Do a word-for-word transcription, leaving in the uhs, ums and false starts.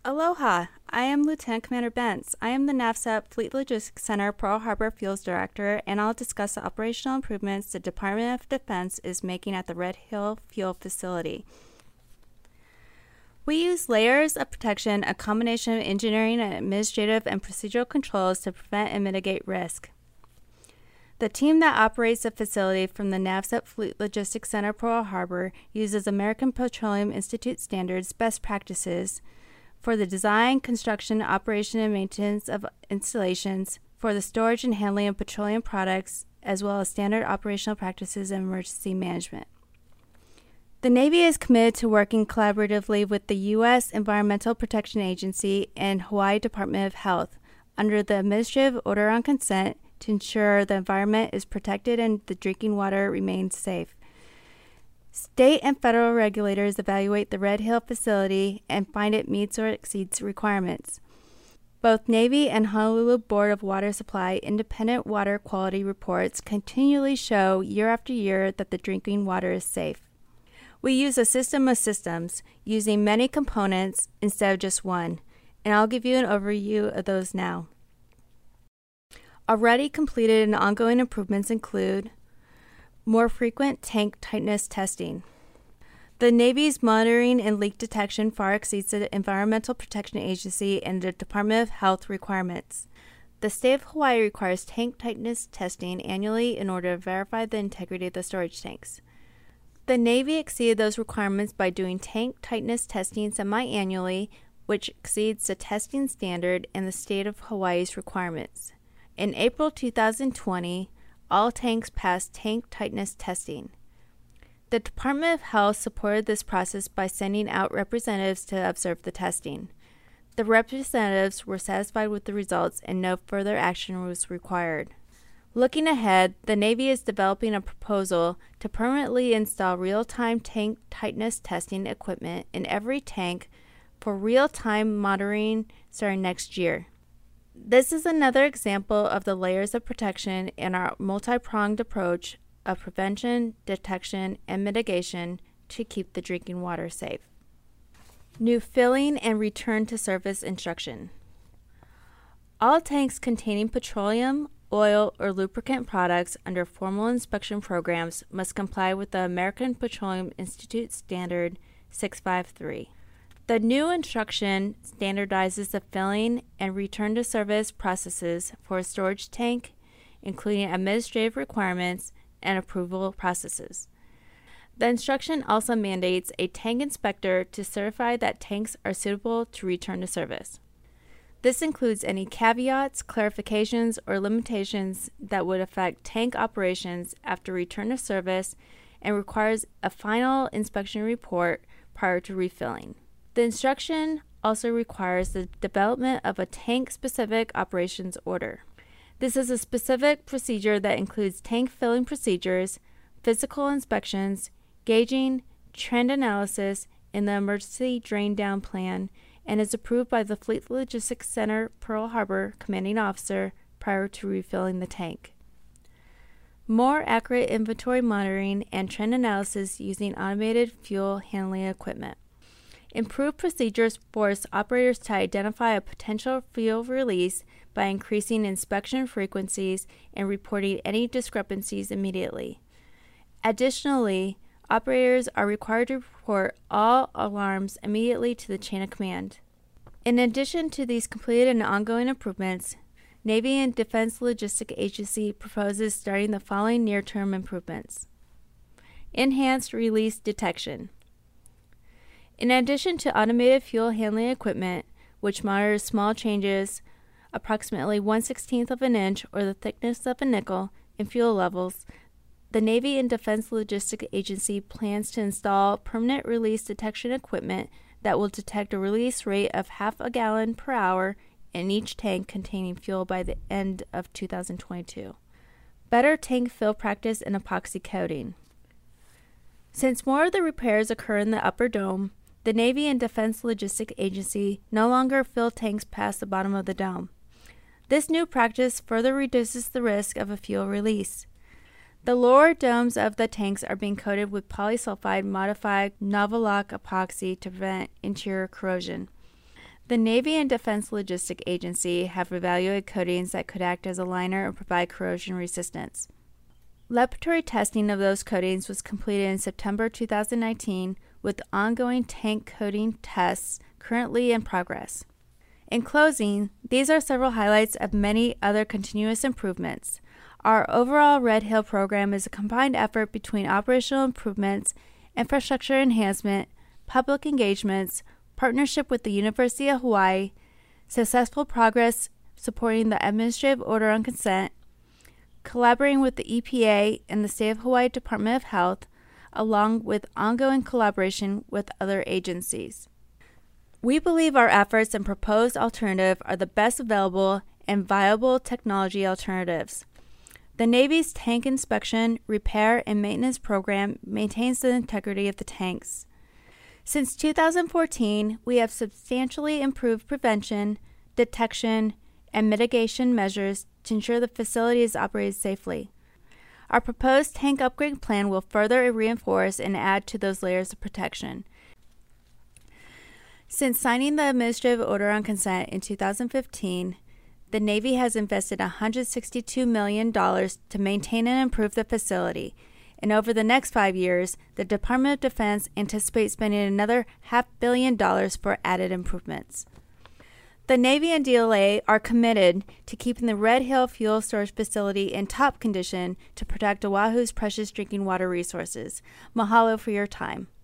Aloha! I am Lieutenant Commander Bentz. I am the NAVSEP Fleet Logistics Center Pearl Harbor Fuels Director, and I'll discuss the operational improvements the Department of Defense is making at the Red Hill Fuel Facility. We use layers of protection, a combination of engineering and administrative and procedural controls to prevent and mitigate risk. The team that operates the facility from the NAVSEP Fleet Logistics Center Pearl Harbor uses American Petroleum Institute standards best practices for the design, construction, operation, and maintenance of installations, for the storage and handling of petroleum products, as well as standard operational practices and emergency management. The Navy is committed to working collaboratively with the U S Environmental Protection Agency and Hawaii Department of Health under the Administrative Order on Consent to ensure the environment is protected and the drinking water remains safe. State and federal regulators evaluate the Red Hill facility and find it meets or exceeds requirements. Both Navy and Honolulu Board of Water Supply independent water quality reports continually show year after year that the drinking water is safe. We use a system of systems, using many components instead of just one, and I'll give you an overview of those now. Already completed and ongoing improvements include more frequent tank tightness testing. The Navy's monitoring and leak detection far exceeds the Environmental Protection Agency and the Department of Health requirements. The state of Hawaii requires tank tightness testing annually in order to verify the integrity of the storage tanks. The Navy exceeded those requirements by doing tank tightness testing semi-annually, which exceeds the testing standard and the state of Hawaii's requirements. In April two thousand twenty, all tanks passed tank tightness testing. The Department of Health supported this process by sending out representatives to observe the testing. The representatives were satisfied with the results and no further action was required. Looking ahead, the Navy is developing a proposal to permanently install real-time tank tightness testing equipment in every tank for real-time monitoring starting next year. This is another example of the layers of protection in our multi-pronged approach of prevention, detection, and mitigation to keep the drinking water safe. New filling and return to service instruction. All tanks containing petroleum, oil, or lubricant products under formal inspection programs must comply with the American Petroleum Institute Standard six five three. The new instruction standardizes the filling and return to service processes for a storage tank, including administrative requirements and approval processes. The instruction also mandates a tank inspector to certify that tanks are suitable to return to service. This includes any caveats, clarifications, or limitations that would affect tank operations after return to service and requires a final inspection report prior to refilling. The instruction also requires the development of a tank-specific operations order. This is a specific procedure that includes tank filling procedures, physical inspections, gauging, trend analysis, and the emergency drain-down plan, and is approved by the Fleet Logistics Center Pearl Harbor commanding officer prior to refilling the tank. More accurate inventory monitoring and trend analysis using automated fuel handling equipment. Improved procedures force operators to identify a potential fuel release by increasing inspection frequencies and reporting any discrepancies immediately. Additionally, operators are required to report all alarms immediately to the chain of command. In addition to these completed and ongoing improvements, Navy and Defense Logistics Agency proposes starting the following near-term improvements. Enhanced release detection. In addition to automated fuel handling equipment, which monitors small changes, approximately one sixteenth of an inch or the thickness of a nickel, in fuel levels, the Navy and Defense Logistics Agency plans to install permanent release detection equipment that will detect a release rate of half a gallon per hour in each tank containing fuel by the end of two thousand twenty-two. Better tank fill practice and epoxy coating. Since more of the repairs occur in the upper dome, the Navy and Defense Logistics Agency no longer fill tanks past the bottom of the dome. This new practice further reduces the risk of a fuel release. The lower domes of the tanks are being coated with polysulfide modified Novaloc epoxy to prevent interior corrosion. The Navy and Defense Logistic Agency have evaluated coatings that could act as a liner or provide corrosion resistance. Laboratory testing of those coatings was completed in September two thousand nineteen, with ongoing tank coating tests currently in progress. In closing, these are several highlights of many other continuous improvements. Our overall Red Hill program is a combined effort between operational improvements, infrastructure enhancement, public engagements, partnership with the University of Hawaii, successful progress supporting the Administrative Order on Consent, collaborating with the E P A and the State of Hawaii Department of Health, along with ongoing collaboration with other agencies. We believe our efforts and proposed alternative are the best available and viable technology alternatives. The Navy's tank inspection, repair, and maintenance program maintains the integrity of the tanks. Since two thousand fourteen, we have substantially improved prevention, detection, and mitigation measures to ensure the facility is operated safely. Our proposed tank upgrade plan will further reinforce and add to those layers of protection. Since signing the Administrative Order on Consent in two thousand fifteen, the Navy has invested one hundred sixty-two million dollars to maintain and improve the facility, and over the next five years, the Department of Defense anticipates spending another half billion dollars for added improvements. The Navy and D L A are committed to keeping the Red Hill Fuel Storage Facility in top condition to protect Oahu's precious drinking water resources. Mahalo for your time.